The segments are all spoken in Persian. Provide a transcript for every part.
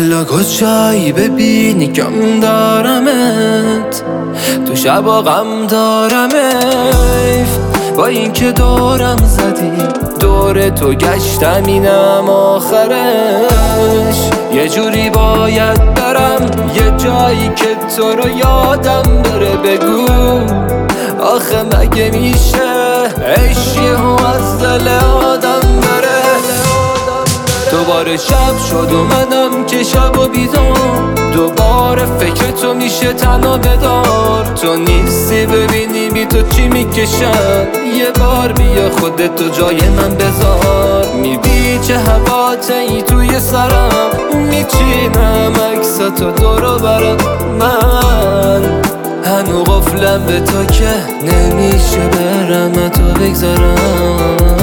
والا کجایی ببینی کم دارمت، تو شبا غم دارم ایف با این که دورم زدی، دور تو گشتم اینم آخرش. یه جوری باید برم یه جایی که تو رو یادم بره، بگو آخه مگه میشه عشقی از دل آدم بره. دوباره شب شد اومدم که شب و بیدار، دوباره فکر تو میشه تنها بدار. تو نیستی ببینی بی تو چی میکشم، یه بار بیا خودتو جای من بذار. میبی چه هواتایی توی سرم، میچینم عکساتو دورو برم. من هنو قفلم به تو که نمیشه برم تو بگذارم.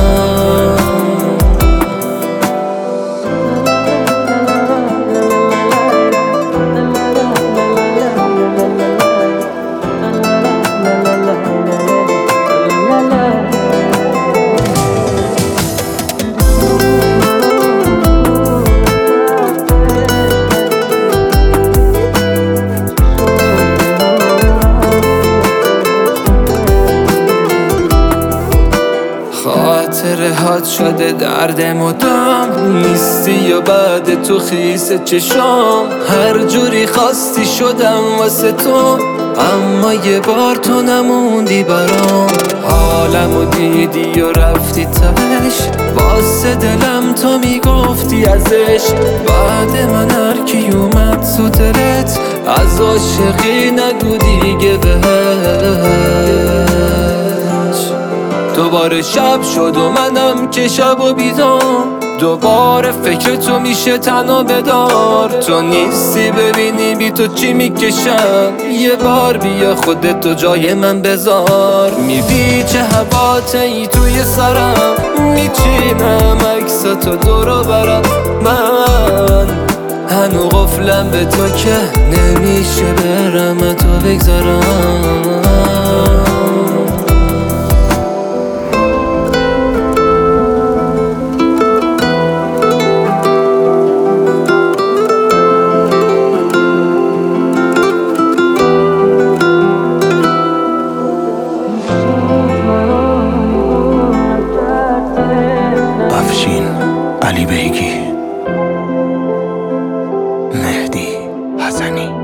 خاطره هات شده درد مدام، نیستی و بعد تو خیس چشام. هر جوری خواستی شدم واسه تو، اما یه بار تو نموندی برام. حالمو دیدی و رفتی تهش، واسه دلم تو میگفتی ازش. بعد من هر کی اومد تو دلت، از عاشقی نگو دیگه بهش. دوباره شب شد اومدم که شب و بیدار، دوباره فکر تو میشه تنها بدار. تو نیستی ببینی بی تو چی میکشم، یه بار بیا خودتو جای من بذار. میبی چه هواتایی توی سرم، میچینم عکساتو دورو برم. من هنو قفلم به تو که نمیشه برم تو بگذارم. علی بیگی، مهدی حسنی.